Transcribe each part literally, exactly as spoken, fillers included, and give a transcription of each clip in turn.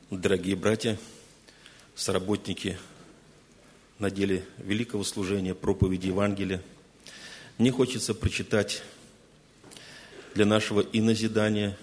Дорогие братья, соработники на деле великого служения, проповеди Евангелия, мне хочется прочитать для нашего и назидания,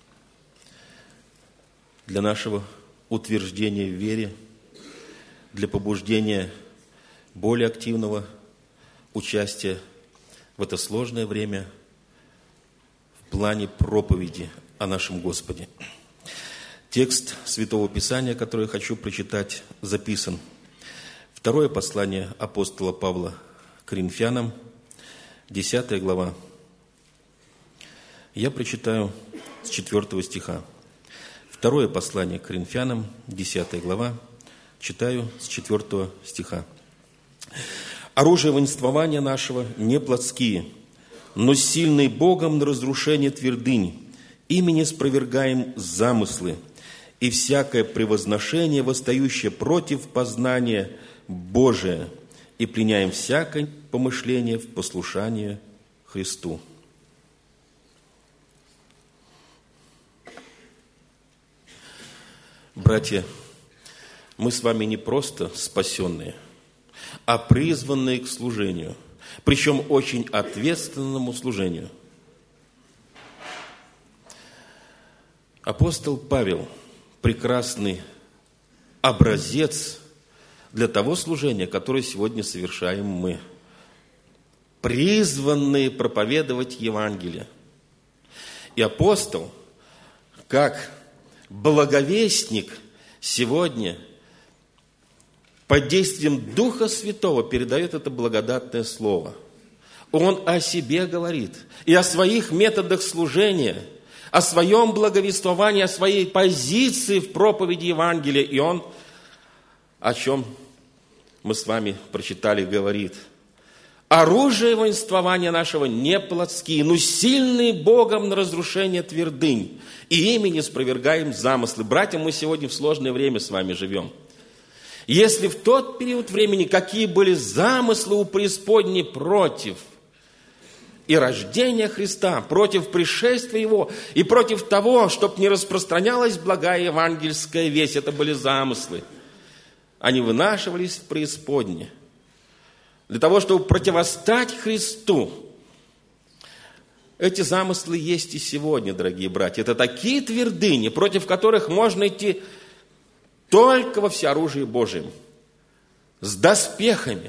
для нашего утверждения в вере, для побуждения более активного участия в это сложное время в плане проповеди о нашем Господе. Текст Святого Писания, который я хочу прочитать, записан. Второе послание апостола Павла к Коринфянам, десятая глава. Я прочитаю с четвертого стиха. Второе послание к Коринфянам, десятая глава, читаю с четвертого стиха. «Оружие воинствования нашего не плотские, но сильные Богом на разрушение твердынь, ими не спровергаем замыслы, и всякое превозношение, восстающее против познания Божия, и пленяем всякое помышление в послушание Христу». Братья, мы с вами не просто спасенные, а призванные к служению, причем очень ответственному служению. Апостол Павел – прекрасный образец для того служения, которое сегодня совершаем мы. Призванные проповедовать Евангелие. И апостол, как благовестник, сегодня под действием Духа Святого передает это благодатное слово. Он о себе говорит и о своих методах служения, о своем благовествовании, о своей позиции в проповеди Евангелия. И он, о чем мы с вами прочитали, говорит: «Оружие воинствования нашего не плотские, но сильные Богом на разрушение твердынь, и ими не спровергаем замыслы». Братья, мы сегодня в сложное время с вами живем. Если в тот период времени какие были замыслы у преисподней против и рождения Христа, против пришествия Его, и против того, чтобы не распространялась благая евангельская весть, это были замыслы. Они вынашивались в преисподне для того, чтобы противостать Христу. Эти замыслы есть и сегодня, дорогие братья. Это такие твердыни, против которых можно идти только во всеоружии Божьем, с доспехами.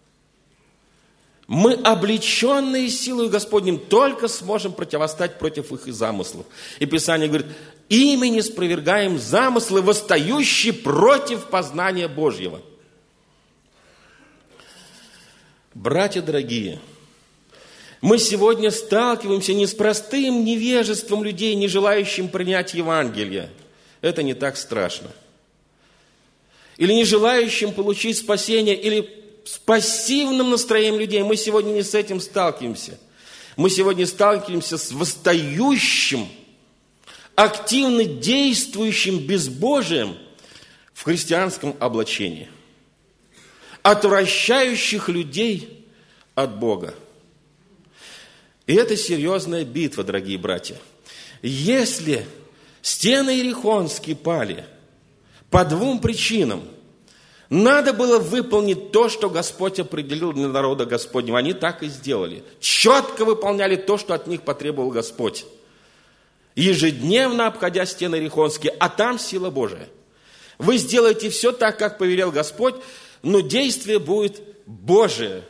Мы, облеченные силой Господним, только сможем противостать против их замыслов. И Писание говорит: ими не спровергаем замыслы, восстающие против познания Божьего. Братья дорогие, мы сегодня сталкиваемся не с простым невежеством людей, не желающим принять Евангелие. Это не так страшно. Или не желающим получить спасение, или с пассивным настроением людей. Мы сегодня не с этим сталкиваемся. Мы сегодня сталкиваемся с восстающим, активно действующим безбожием в христианском облачении, отвращающих людей от Бога. И это серьезная битва, дорогие братья. Если стены Иерихонские пали по двум причинам: надо было выполнить то, что Господь определил для народа Господнего. Они так и сделали. Четко выполняли то, что от них потребовал Господь. Ежедневно обходя стены Иерихонские, а там сила Божия. Вы сделаете все так, как повелел Господь, но действие будет Божие.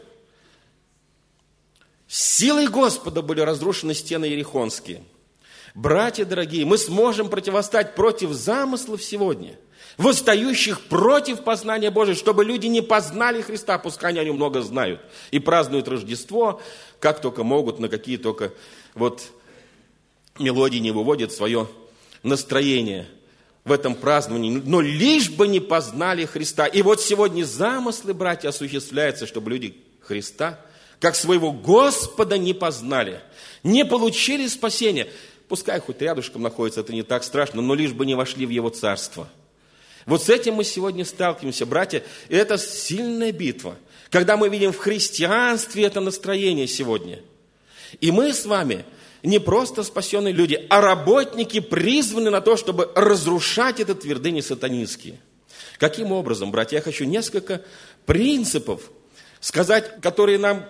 Силой Господа были разрушены стены Иерихонские. Братья дорогие, мы сможем противостать против замыслов сегодня, восстающих против познания Божия, чтобы люди не познали Христа, пускай они о нем много знают, и празднуют Рождество, как только могут, на какие только вот мелодии не выводят свое настроение в этом праздновании, но лишь бы не познали Христа. И вот сегодня замыслы, братья, осуществляются, чтобы люди Христа, как своего Господа, не познали, не получили спасения. Пускай хоть рядышком находится, это не так страшно, но лишь бы не вошли в Его Царство. Вот с этим мы сегодня сталкиваемся, братья. И это сильная битва, когда мы видим в христианстве это настроение сегодня. И мы с вами не просто спасенные люди, а работники призваны на то, чтобы разрушать эти твердыни сатанинские. Каким образом, братья? Я хочу несколько принципов сказать, которые нам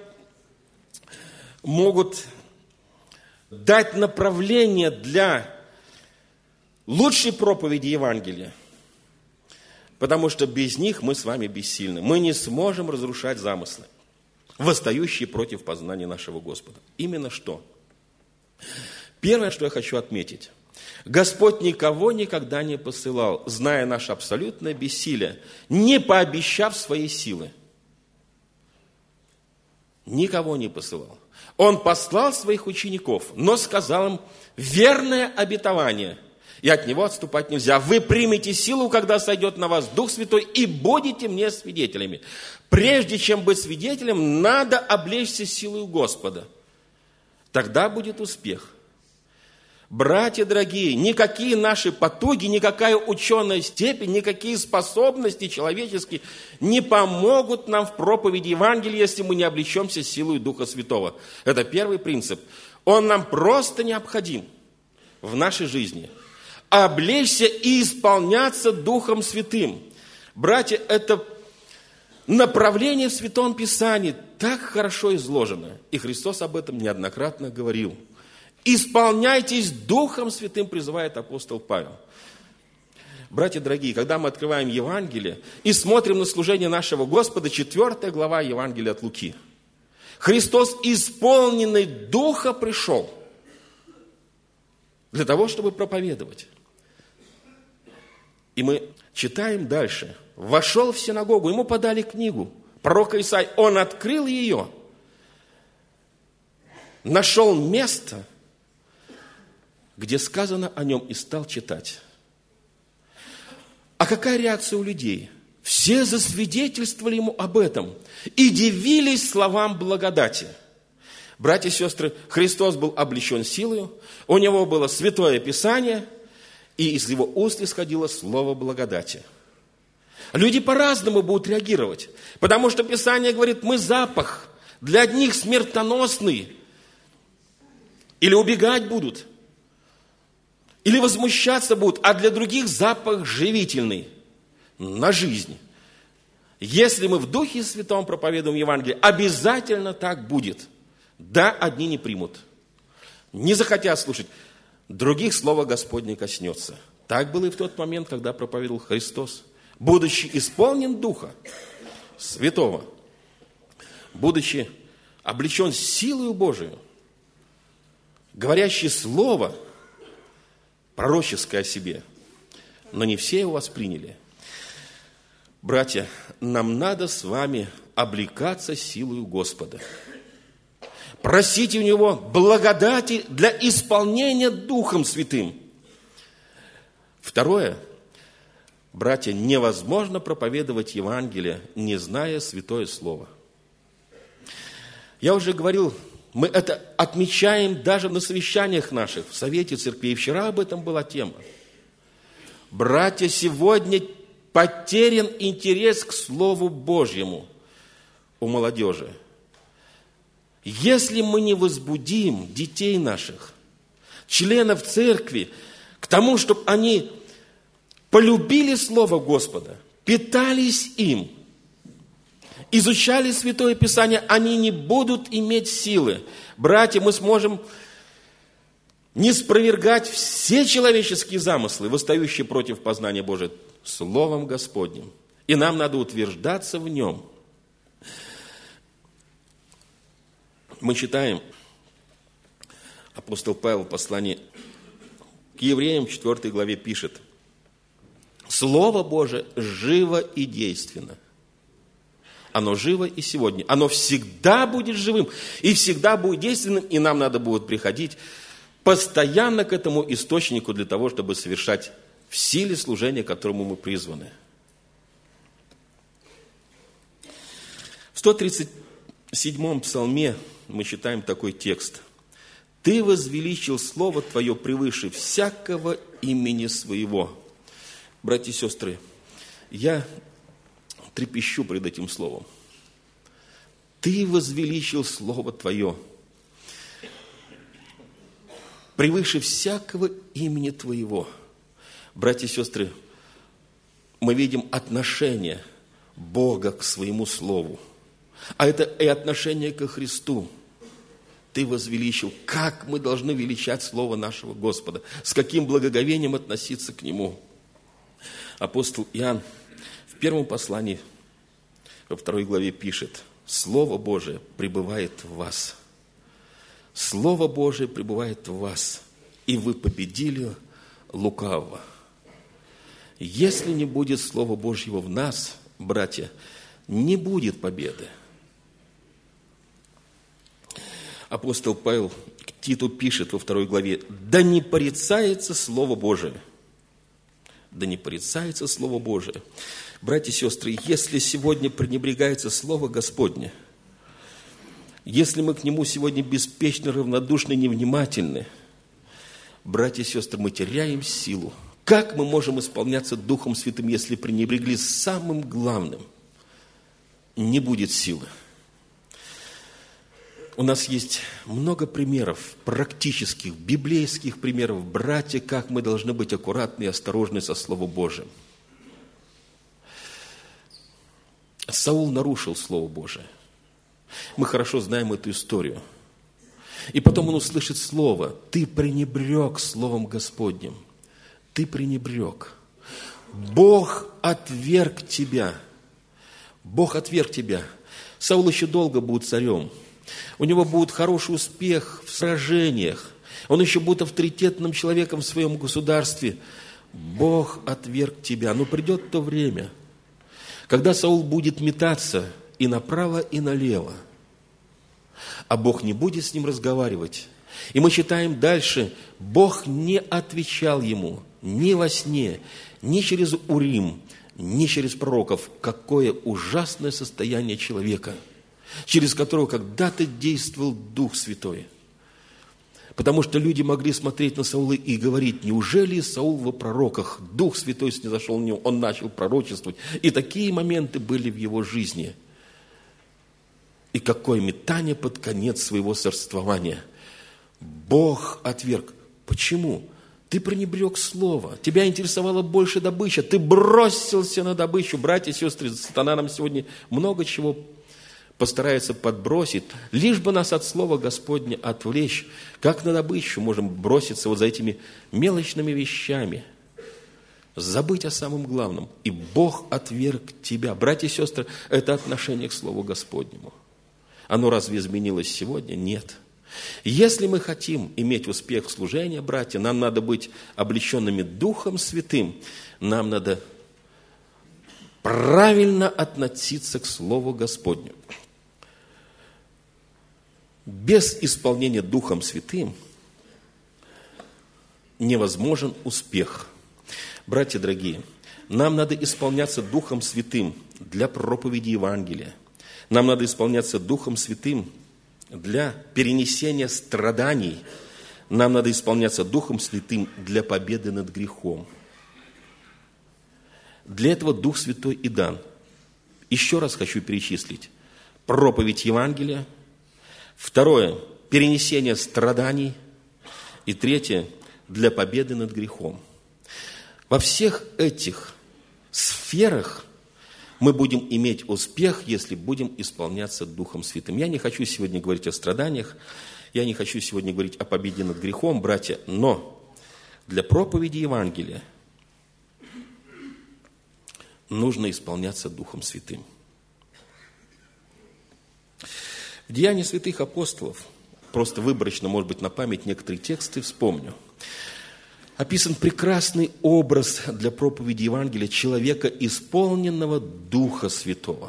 могут дать направление для лучшей проповеди Евангелия. Потому что без них мы с вами бессильны. Мы не сможем разрушать замыслы, восстающие против познания нашего Господа. Именно что? Первое, что я хочу отметить. Господь никого никогда не посылал, зная наше абсолютное бессилие, не пообещав своей силы. Никого не посылал. Он послал своих учеников, но сказал им верное обетование, и от него отступать нельзя. Вы примете силу, когда сойдет на вас Дух Святой, и будете мне свидетелями. Прежде чем быть свидетелем, надо облечься силой Господа. Тогда будет успех. Братья дорогие, никакие наши потуги, никакая ученая степень, никакие способности человеческие не помогут нам в проповеди Евангелия, если мы не облечемся силой Духа Святого. Это первый принцип. Он нам просто необходим в нашей жизни. Облечься и исполняться Духом Святым. Братья, это направление в Святом Писании так хорошо изложено. И Христос об этом неоднократно говорил. Исполняйтесь Духом Святым, призывает апостол Павел. Братья дорогие, когда мы открываем Евангелие и смотрим на служение нашего Господа, четвёртая глава Евангелия от Луки. Христос, исполненный Духа, пришел для того, чтобы проповедовать. И мы читаем дальше. Вошел в синагогу, ему подали книгу пророка Исаии. Он открыл ее, нашел место, где сказано о нем, и стал читать. А какая реакция у людей? Все засвидетельствовали ему об этом и дивились словам благодати. Братья и сестры, Христос был облечен силою, у него было Святое Писание, и из его уст исходило слово благодати. Люди по-разному будут реагировать, потому что Писание говорит, мы запах для одних смертоносный, или убегать будут, или возмущаться будут, а для других запах живительный на жизнь. Если мы в Духе Святом проповедуем Евангелие, обязательно так будет. Да, одни не примут, не захотят слушать, других слово Господне коснется. Так было и в тот момент, когда проповедовал Христос. Будучи исполнен Духа Святого, будучи облечен силою Божию, говорящий слово пророческое о себе, но не все его восприняли. Братья, нам надо с вами облекаться силою Господа. Просите у Него благодати для исполнения Духом Святым. Второе. Братья, невозможно проповедовать Евангелие, не зная Святое Слово. Я уже говорил, мы это отмечаем даже на совещаниях наших, в Совете Церквей. Вчера об этом была тема. Братья, сегодня потерян интерес к Слову Божьему у молодежи. Если мы не возбудим детей наших, членов церкви, к тому, чтобы они полюбили Слово Господа, питались им, изучали Святое Писание, они не будут иметь силы. Братья, мы сможем не спровергать все человеческие замыслы, восстающие против познания Божия, Словом Господним. И нам надо утверждаться в нем. Мы читаем, апостол Павел в послании к евреям в четвёртой главе пишет: Слово Божие живо и действенно. Оно живо и сегодня. Оно всегда будет живым и всегда будет действенным. И нам надо будет приходить постоянно к этому источнику для того, чтобы совершать в силе служения, к которому мы призваны. В сто тридцать седьмом псалме мы читаем такой текст. «Ты возвеличил Слово Твое превыше всякого имени своего». Братья и сестры, я трепещу пред этим словом. Ты возвеличил Слово Твое. превыше всякого имени Твоего. Братья и сестры, мы видим отношение Бога к Своему Слову. А это и отношение ко Христу. Ты возвеличил. Как мы должны величать Слово нашего Господа? С каким благоговением относиться к Нему? Апостол Иоанн в первом послании, во второй главе пишет: Слово Божие пребывает в вас. Слово Божие пребывает в вас, и вы победили лукавого. Если не будет Слова Божьего в нас, братья, не будет победы. Апостол Павел к Титу пишет во второй главе: «Да не порицается Слово Божие». Да не порицается Слово Божие. Братья и сестры, если сегодня пренебрегается Слово Господне, если мы к нему сегодня беспечно, равнодушны, невнимательны, братья и сестры, мы теряем силу. Как мы можем исполняться Духом Святым, если пренебрегли самым главным? Не будет силы. У нас есть много примеров, практических, библейских примеров, братья, как мы должны быть аккуратны и осторожны со Словом Божиим. Саул нарушил Слово Божие. Мы хорошо знаем эту историю. И потом он услышит слово: «Ты пренебрег Словом Господним». Ты пренебрег. Бог отверг тебя. Бог отверг тебя. Саул еще долго будет царем. У него будет хороший успех в сражениях. Он еще будет авторитетным человеком в своем государстве. Бог отверг тебя. Но придет то время, когда Саул будет метаться и направо, и налево, а Бог не будет с ним разговаривать. И мы читаем дальше: Бог не отвечал ему ни во сне, ни через Урим, ни через пророков. Какое ужасное состояние человека, через которого когда-то действовал Дух Святой. Потому что люди могли смотреть на Саула и говорить: неужели Саул во пророках? Дух Святой снизошел на него, он начал пророчествовать. И такие моменты были в его жизни. И какое метание под конец своего царствования. Бог отверг. Почему? Ты пренебрег слово. Тебя интересовала больше добыча. Ты бросился на добычу. Братья и сестры, сатана нам сегодня много чего постарается подбросить, лишь бы нас от слова Господня отвлечь. Как на добычу можем броситься вот за этими мелочными вещами. Забыть о самом главном. И Бог отверг тебя. Братья и сестры, это отношение к Слову Господнему. Оно разве изменилось сегодня? Нет. Если мы хотим иметь успех в служении, братья, нам надо быть облеченными Духом Святым. Нам надо правильно относиться к Слову Господню. Без исполнения Духом Святым невозможен успех. Братья дорогие, нам надо исполняться Духом Святым для проповеди Евангелия. Нам надо исполняться Духом Святым для перенесения страданий. Нам надо исполняться Духом Святым для победы над грехом. Для этого Дух Святой и дан. Еще раз хочу перечислить. Проповедь Евангелия. Второе – перенесение страданий. И третье – для победы над грехом. Во всех этих сферах мы будем иметь успех, если будем исполняться Духом Святым. Я не хочу сегодня говорить о страданиях, я не хочу сегодня говорить о победе над грехом, братья, но для проповеди Евангелия нужно исполняться Духом Святым. В Деянии святых апостолов, просто выборочно, может быть, на память некоторые тексты вспомню, описан прекрасный образ для проповеди Евангелия человека, исполненного Духа Святого.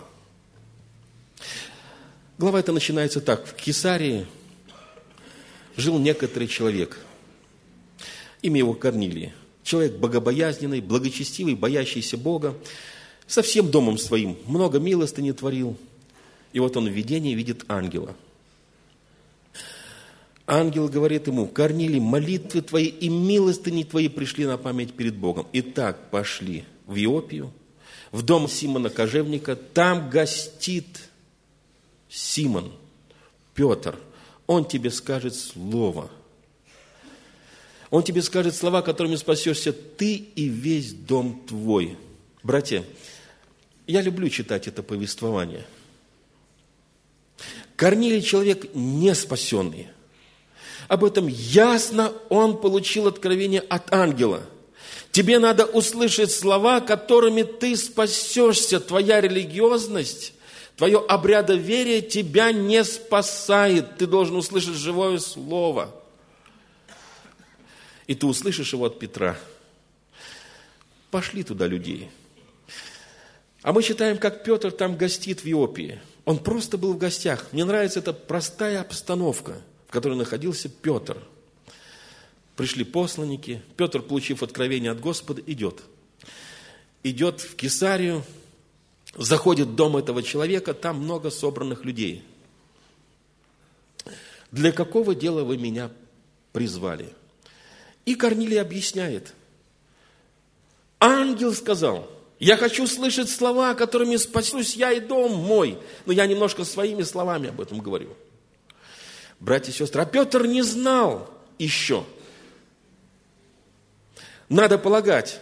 Глава эта начинается так. В Кесарии жил некоторый человек. Имя его Корнилий. Человек богобоязненный, благочестивый, боящийся Бога. Со всем домом своим много милостыни творил. И вот он в видении видит ангела. Ангел говорит ему: Корнилий, молитвы твои и милостыни твои пришли на память перед Богом. Итак, пошли в Иопию, в дом Симона Кожевника. Там гостит Симон, Петр. Он тебе скажет слово. Он тебе скажет слова, которыми спасешься ты и весь дом твой. Братья, я люблю читать это повествование. Корнилий человек не спасенный. Об этом ясно он получил откровение от ангела. Тебе надо услышать слова, которыми ты спасешься. Твоя религиозность, твое обрядоверие тебя не спасает. Ты должен услышать живое слово. И ты услышишь его от Петра. Пошли туда людей. А мы читаем, как Петр там гостит в Иопии. Он просто был в гостях. Мне нравится эта простая обстановка, в которой находился Петр. Пришли посланники. Петр, получив откровение от Господа, идет. Идет в Кесарию, заходит в дом этого человека, там много собранных людей. Для какого дела вы меня призвали? И Корнилий объясняет. Ангел сказал: я хочу слышать слова, которыми спасусь я и дом мой. Но я немножко своими словами об этом говорю. Братья и сестры, а Петр не знал еще. Надо полагать,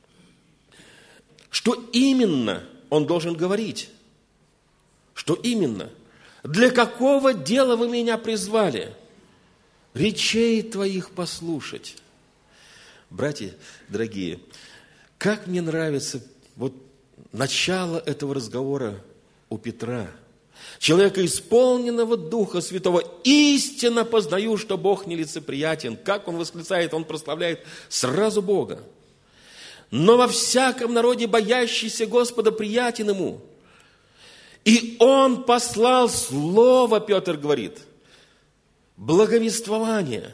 что именно он должен говорить. Что именно? Для какого дела вы меня призвали? Речей твоих послушать. Братья дорогие, как мне нравится вот начало этого разговора у Петра. Человека, исполненного Духа Святого. Истинно познаю, что Бог нелицеприятен. Как он восклицает, он прославляет сразу Бога. Но во всяком народе, боящийся Господа, приятен ему. И он послал слово, Петр говорит, благовествование.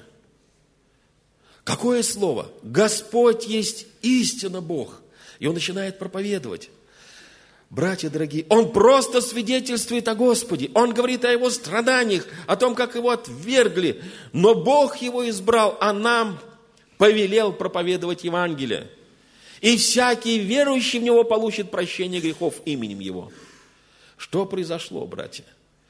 Какое слово? Господь есть истинно Бог. И он начинает проповедовать. Братья дорогие, он просто свидетельствует о Господе. Он говорит о его страданиях, о том, как его отвергли. Но Бог его избрал, а нам повелел проповедовать Евангелие. И всякий верующий в него получит прощение грехов именем его. Что произошло, братья?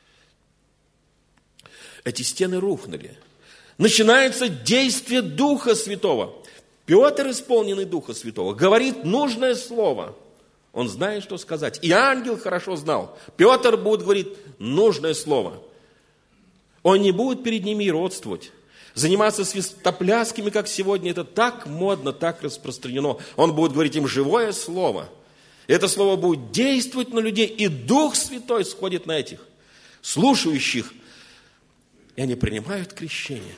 Эти стены рухнули. Начинается действие Духа Святого. Петр, исполненный Духа Святого, говорит нужное слово. Он знает, что сказать. И ангел хорошо знал. Петр будет говорить нужное слово. Он не будет перед ними родствовать. Заниматься свистоплясками, как сегодня, это так модно, так распространено. Он будет говорить им живое слово. Это слово будет действовать на людей. И Дух Святой сходит на этих слушающих. И они принимают крещение.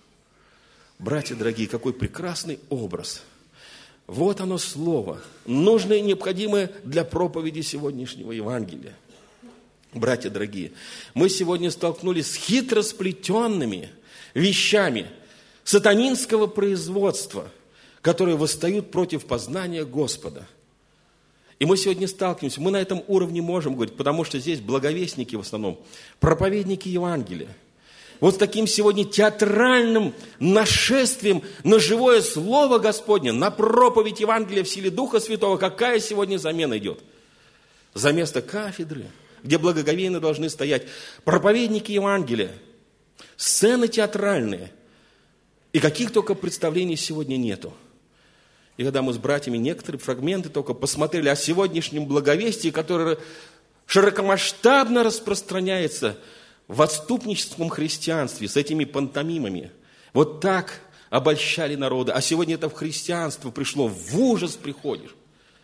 Братья дорогие, какой прекрасный образ. Вот оно слово, нужное и необходимое для проповеди сегодняшнего Евангелия. Братья дорогие, мы сегодня столкнулись с хитросплетенными вещами сатанинского производства, которые восстают против познания Господа. И мы сегодня сталкиваемся, мы на этом уровне можем говорить, потому что здесь благовестники в основном, проповедники Евангелия. Вот с таким сегодня театральным нашествием на живое Слово Господне, на проповедь Евангелия в силе Духа Святого, какая сегодня замена идет? За место кафедры, где благоговейно должны стоять проповедники Евангелия, сцены театральные, и каких только представлений сегодня нету. И когда мы с братьями некоторые фрагменты только посмотрели о сегодняшнем благовестии, которое широкомасштабно распространяется в отступническом христианстве с этими пантомимами. Вот так обольщали народы. А сегодня это в христианство пришло. В ужас приходишь.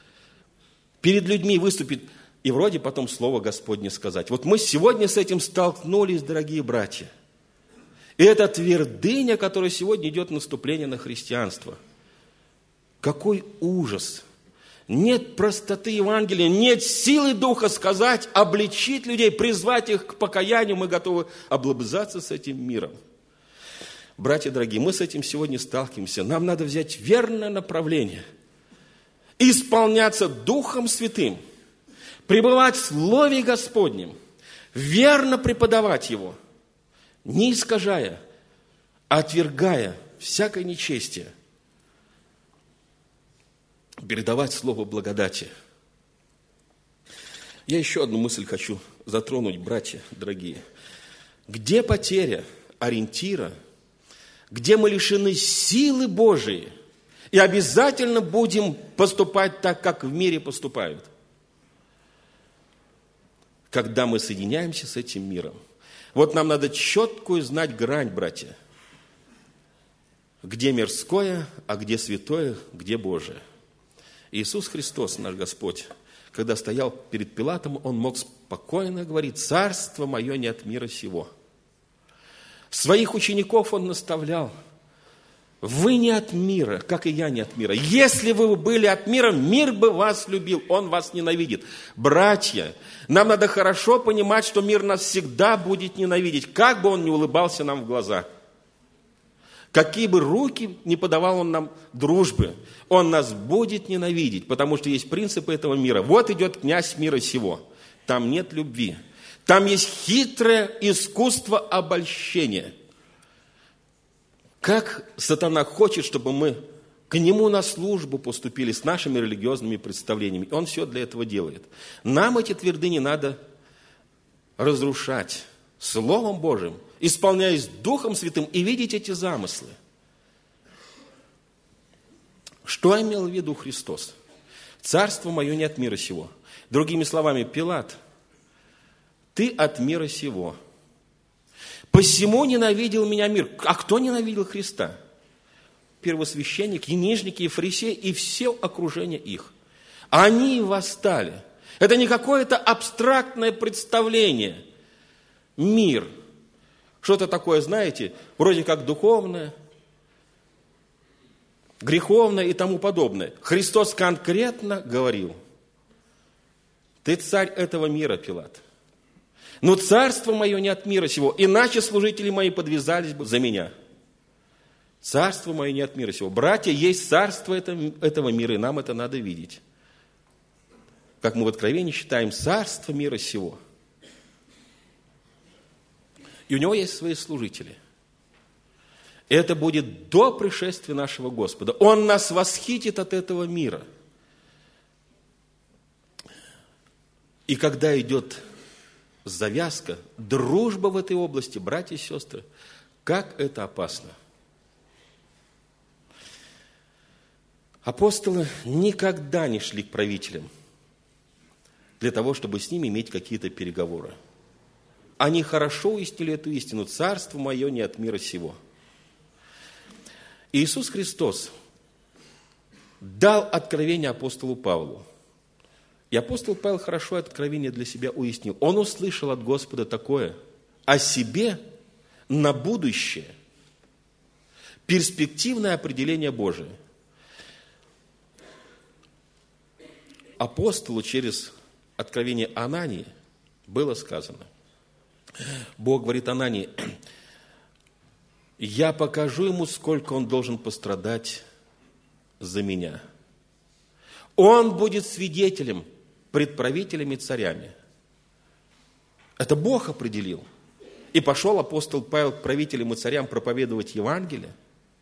Перед людьми выступит и вроде потом слово Господне сказать. Вот мы сегодня с этим столкнулись, дорогие братья. И это твердыня, которая сегодня идет наступление на христианство. Какой ужас! Нет простоты Евангелия, нет силы Духа сказать, обличить людей, призвать их к покаянию. Мы готовы облобызаться с этим миром. Братья дорогие, мы с этим сегодня сталкиваемся. Нам надо взять верное направление, исполняться Духом Святым, пребывать в Слове Господнем, верно преподавать его, не искажая, а отвергая всякое нечестие, передавать слово благодати. Я еще одну мысль хочу затронуть, братья дорогие. Где потеря ориентира, где мы лишены силы Божией, и обязательно будем поступать так, как в мире поступают. Когда мы соединяемся с этим миром. Вот нам надо четкую знать грань, братья. Где мирское, а где святое, где Божие. Иисус Христос, наш Господь, когда стоял перед Пилатом, Он мог спокойно говорить: «Царство мое не от мира сего». Своих учеников Он наставлял: «Вы не от мира, как и я не от мира. Если вы были от мира, мир бы вас любил, он вас ненавидит». Братья, нам надо хорошо понимать, что мир нас всегда будет ненавидеть, как бы он ни улыбался нам в глаза. Какие бы руки ни подавал он нам дружбы, он нас будет ненавидеть, потому что есть принципы этого мира. Вот идет князь мира сего. Там нет любви. Там есть хитрое искусство обольщения. Как сатана хочет, чтобы мы к нему на службу поступили с нашими религиозными представлениями. Он все для этого делает. Нам эти твердыни надо разрушать Словом Божьим, исполняясь Духом Святым, и видеть эти замыслы. Что имел в виду Христос? «Царство мое не от мира сего». Другими словами, Пилат, ты от мира сего. «Посему ненавидел меня мир». А кто ненавидел Христа? Первосвященники, книжники и фарисеи, и все окружение их. Они и восстали. Это не какое-то абстрактное представление. Мир. Что-то такое, знаете, вроде как духовное, греховное и тому подобное. Христос конкретно говорил: ты царь этого мира, Пилат. Но царство мое не от мира сего, иначе служители мои подвязались бы за меня. Царство мое не от мира сего. Братья, есть царство этого мира, и нам это надо видеть. Как мы в Откровении читаем, царство мира сего. И у него есть свои служители. И это будет до пришествия нашего Господа. Он нас восхитит от этого мира. И когда идет завязка, дружба в этой области, братья и сестры, как это опасно. Апостолы никогда не шли к правителям для того, чтобы с ними иметь какие-то переговоры. Они хорошо уяснили эту истину: царство мое не от мира сего. Иисус Христос дал откровение апостолу Павлу. И апостол Павел хорошо это откровение для себя уяснил. Он услышал от Господа такое о себе на будущее. Перспективное определение Божие. Апостолу через откровение Анании было сказано. Бог говорит Анании: я покажу ему, сколько он должен пострадать за меня. Он будет свидетелем пред правителями и царями. Это Бог определил. И пошел апостол Павел к правителям и царям проповедовать Евангелие.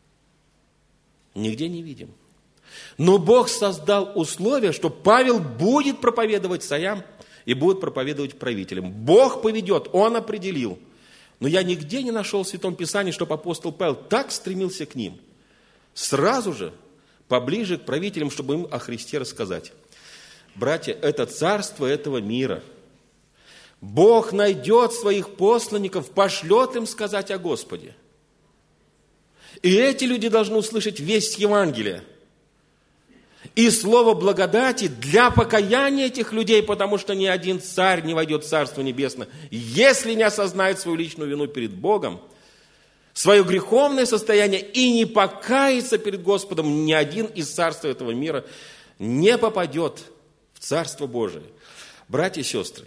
Нигде не видим. Но Бог создал условия, что Павел будет проповедовать царям и будет проповедовать правителям. Бог поведет, Он определил. Но я нигде не нашел в Святом Писании, чтобы апостол Павел так стремился к ним. Сразу же, поближе к правителям, чтобы им о Христе рассказать. Братья, это царство этого мира. Бог найдет своих посланников, пошлет им сказать о Господе. И эти люди должны услышать весть Евангелия. И слово благодати для покаяния этих людей, потому что ни один царь не войдет в Царство Небесное, если не осознает свою личную вину перед Богом, свое греховное состояние и не покается перед Господом, ни один из царства этого мира не попадет в Царство Божие. Братья и сестры,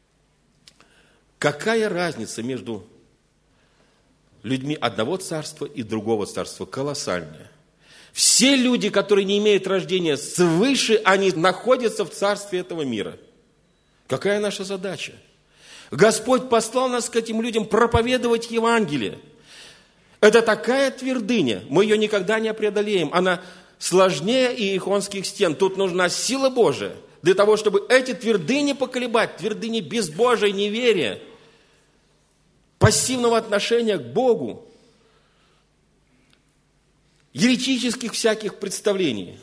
какая разница между людьми одного царства и другого царства? Колоссальная. Все люди, которые не имеют рождения свыше, они находятся в царстве этого мира. Какая наша задача? Господь послал нас к этим людям проповедовать Евангелие. Это такая твердыня, мы ее никогда не преодолеем. Она сложнее иерихонских стен. Тут нужна сила Божия для того, чтобы эти твердыни поколебать, твердыни безбожия, неверия, пассивного отношения к Богу. еретических всяких представлений.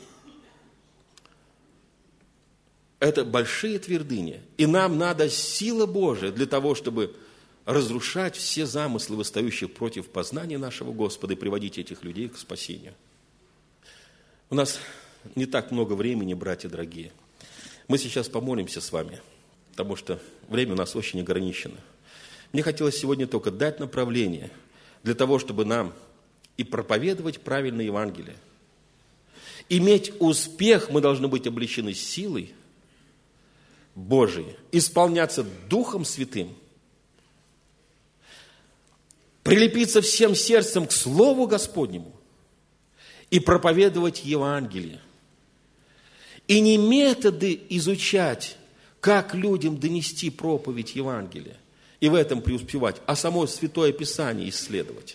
Это большие твердыни. И нам надо сила Божия для того, чтобы разрушать все замыслы, восстающие против познания нашего Господа, и приводить этих людей к спасению. У нас не так много времени, братья дорогие. Мы сейчас помолимся с вами, потому что время у нас очень ограничено. Мне хотелось сегодня только дать направление для того, чтобы нам и проповедовать правильное Евангелие. Иметь успех мы должны быть облечены силой Божией, исполняться Духом Святым, прилепиться всем сердцем к Слову Господнему и проповедовать Евангелие. И не методы изучать, как людям донести проповедь Евангелия, и в этом преуспевать, а само Святое Писание исследовать.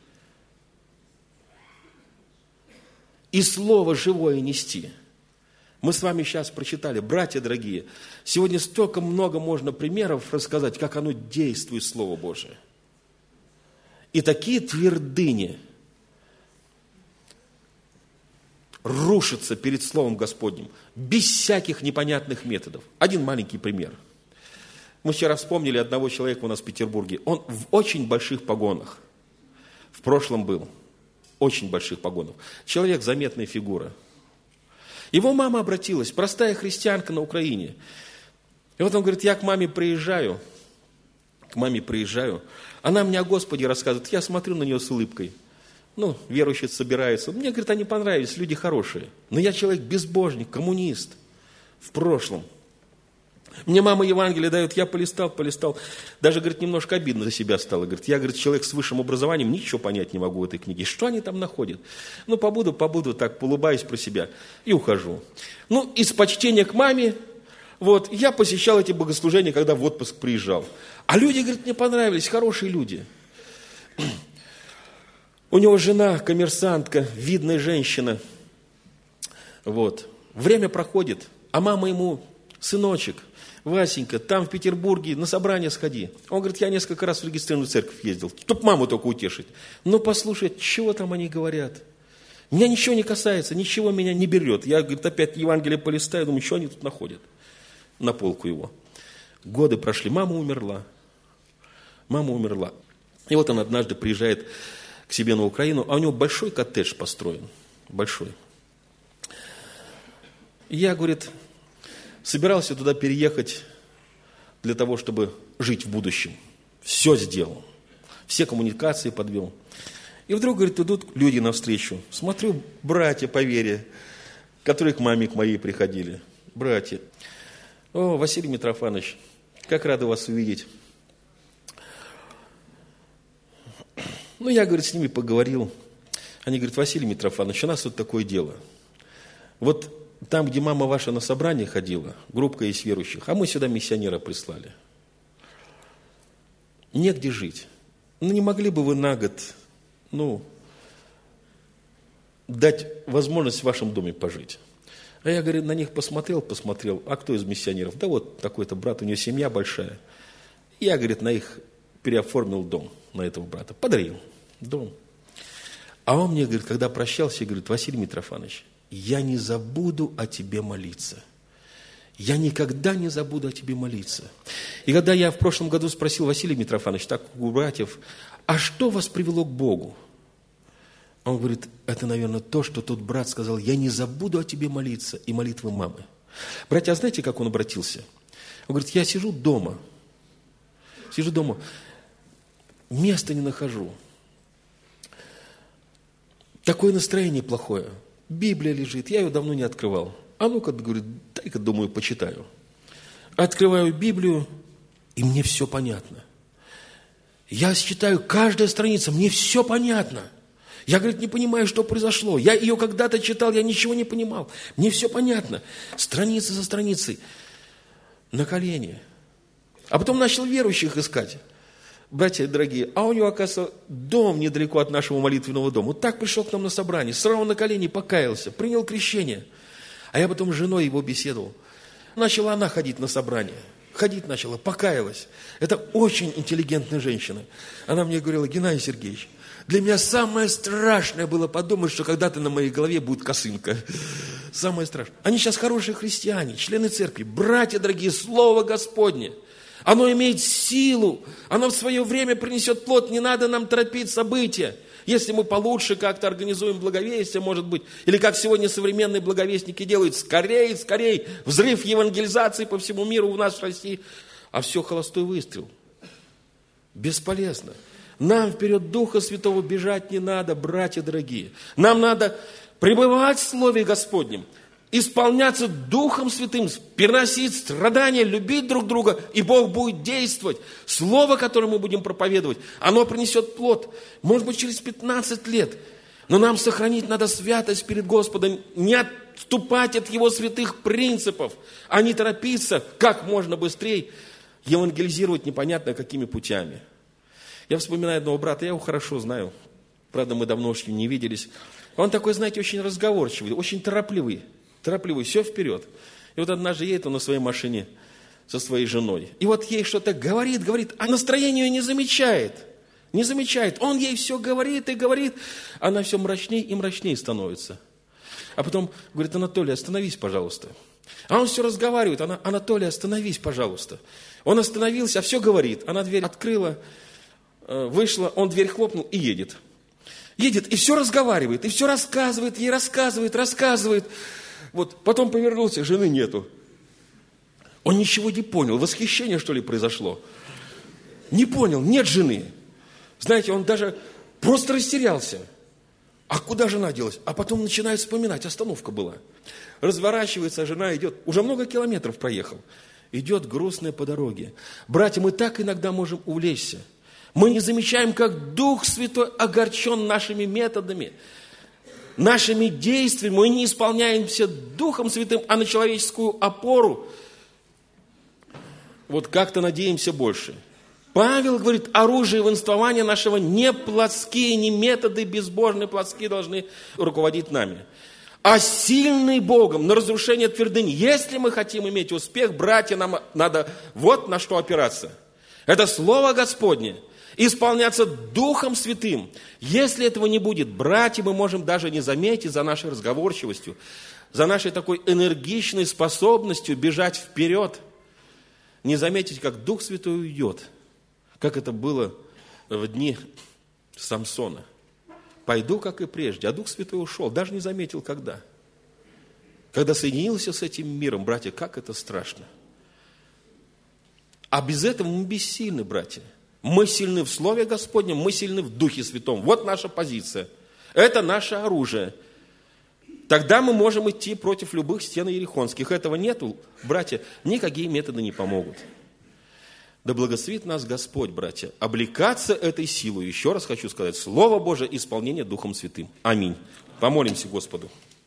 И Слово живое нести. Мы с вами сейчас прочитали, братья дорогие, сегодня столько много можно примеров рассказать, как оно действует, Слово Божие. И такие твердыни рушатся перед Словом Господним, без всяких непонятных методов. Один маленький пример. Мы вчера вспомнили одного человека у нас в Петербурге. Он в очень больших погонах. В прошлом был. Очень больших погонах. Человек заметная фигура. Его мама обратилась, простая христианка на Украине. И вот он говорит, я к маме приезжаю, к маме приезжаю, она мне о Господе рассказывает, я смотрю на нее с улыбкой. Ну, верующие собираются. Мне, говорит, они понравились, люди хорошие. Но я человек безбожник, коммунист в прошлом. Мне мама Евангелие дает, я полистал, полистал. Даже, говорит, немножко обидно за себя стало. Говорит, я, говорит, человек с высшим образованием, ничего понять не могу в этой книге. Что они там находят? Ну, побуду, побуду, так, улыбаюсь про себя и ухожу. Ну, из почтения к маме, вот, я посещал эти богослужения, когда в отпуск приезжал. А люди, говорит, мне понравились, хорошие люди. У него жена, коммерсантка, видная женщина. Вот. Время проходит, а мама ему, сыночек, Васенька, там в Петербурге на собрание сходи. Он говорит, я несколько раз в регистрированную церковь ездил, чтоб маму только утешить. Ну, послушай, чего там они говорят? Меня ничего не касается, ничего меня не берет. Я, говорит, опять Евангелие полистаю, думаю, что они тут находят? На полку его. Годы прошли, мама умерла. Мама умерла. И вот он однажды приезжает к себе на Украину, а у него большой коттедж построен. Большой. И я, говорит, собирался туда переехать для того, чтобы жить в будущем. Все сделал. Все коммуникации подвел. И вдруг, говорит, идут люди навстречу. Смотрю, братья по вере, которые к маме к моей приходили. Братья. О, Василий Митрофанович, как рады вас увидеть. Ну, я, говорит, с ними поговорил. Они говорят, Василий Митрофанович, у нас тут такое дело. Вот там, где мама ваша на собрание ходила, группка есть верующих, а мы сюда миссионера прислали. Негде жить. Ну, не могли бы вы на год, ну, дать возможность в вашем доме пожить? А я, говорю, на них посмотрел, посмотрел, а кто из миссионеров? Да вот такой-то брат, у него семья большая. Я, говорит, на их переоформил дом, на этого брата, подарил дом. А он мне, говорит, когда прощался, говорит, Василий Митрофанович, я не забуду о тебе молиться. Я никогда не забуду о тебе молиться. И когда я в прошлом году спросил Василия Митрофановича, так у братьев, а что вас привело к Богу? Он говорит, это, наверное, то, что тот брат сказал, я не забуду о тебе молиться, и молитвы мамы. Братья, а знаете, как он обратился? Он говорит, я сижу дома, сижу дома, места не нахожу. Такое настроение плохое. Библия лежит, я ее давно не открывал. А ну-ка, говорит, дай-ка, думаю, почитаю. Открываю Библию, и мне все понятно. Я читаю каждая страница, мне все понятно. Я, говорит, не понимаю, что произошло. Я ее когда-то читал, я ничего не понимал. Мне все понятно. Страница за страницей. На колени. А потом начал верующих искать. Братья дорогие, а у него, оказывается, дом недалеко от нашего молитвенного дома. Вот так пришел к нам на собрание, сразу на колени покаялся, принял крещение. А я потом с женой его беседовал. Начала она ходить на собрание. Ходить начала, покаялась. Это очень интеллигентная женщина. Она мне говорила, Геннадий Сергеевич, Для меня самое страшное было подумать, что когда-то на моей голове будет косынка. Самое страшное. Они сейчас хорошие христиане, члены церкви, братья дорогие, Слово Господне. Оно имеет силу, оно в свое время принесет плод, не надо нам торопить события. Если мы получше как-то организуем благовестие, может быть, или как сегодня современные благовестники делают, скорее, скорее, взрыв евангелизации по всему миру у нас в России, а все холостой выстрел. Бесполезно. Нам вперед Духа Святого бежать не надо, братья дорогие. Нам надо пребывать в Слове Господнем, исполняться Духом Святым, переносить страдания, любить друг друга, и Бог будет действовать. Слово, которое мы будем проповедовать, оно принесет плод. Может быть, через пятнадцать лет. Но нам сохранить надо святость перед Господом, не отступать от Его святых принципов, а не торопиться как можно быстрее евангелизировать непонятно какими путями. Я вспоминаю одного брата, я его хорошо знаю. Правда, мы давно уж не виделись. Он такой, знаете, очень разговорчивый, очень торопливый. Торопливый, все вперед. И вот однажды едет он на своей машине со своей женой. И вот ей что-то говорит, говорит, а настроение ее не замечает. Не замечает. Он ей все говорит и говорит. Она все мрачнее и мрачнее становится. А потом говорит: Анатолий, остановись, пожалуйста. А он все разговаривает. Она: Анатолий, остановись, пожалуйста. Он остановился, а все говорит. Она дверь открыла, вышла, он дверь хлопнул и едет. Едет и все разговаривает, и все рассказывает, ей рассказывает, рассказывает. Вот, потом повернулся, жены нету. Он ничего не понял, восхищение, что ли, произошло. Не понял, нет жены. Знаете, он даже просто растерялся. А куда жена делась? А потом начинает вспоминать, остановка была. Разворачивается, жена идет, уже много километров проехал. Идет грустная по дороге. Братья, мы так иногда можем увлечься. Мы не замечаем, как Дух Святой огорчен нашими методами, нашими действиями. Мы не исполняемся Духом Святым, а на человеческую опору. Вот как-то надеемся больше. Павел говорит, оружие воинствования нашего не плотские, не методы безбожные, плотские должны руководить нами, а сильный Богом на разрушение твердынь. Если мы хотим иметь успех, братья, нам надо вот на что опираться. Это Слово Господне. Исполняться Духом Святым. Если этого не будет, братья, мы можем даже не заметить за нашей разговорчивостью, за нашей такой энергичной способностью бежать вперед, не заметить, как Дух Святой уйдет, как это было в дни Самсона. Пойду, как и прежде, а Дух Святой ушел, даже не заметил, когда. Когда соединился с этим миром, братья, как это страшно. А без этого мы бессильны, братья. Мы сильны в Слове Господнем, мы сильны в Духе Святом. Вот наша позиция. Это наше оружие. Тогда мы можем идти против любых стен иерихонских. Этого нету, братья, никакие методы не помогут. Да благословит нас Господь, братья, облекаться этой силой. Еще раз хочу сказать, Слово Божие, исполнение Духом Святым. Аминь. Помолимся Господу.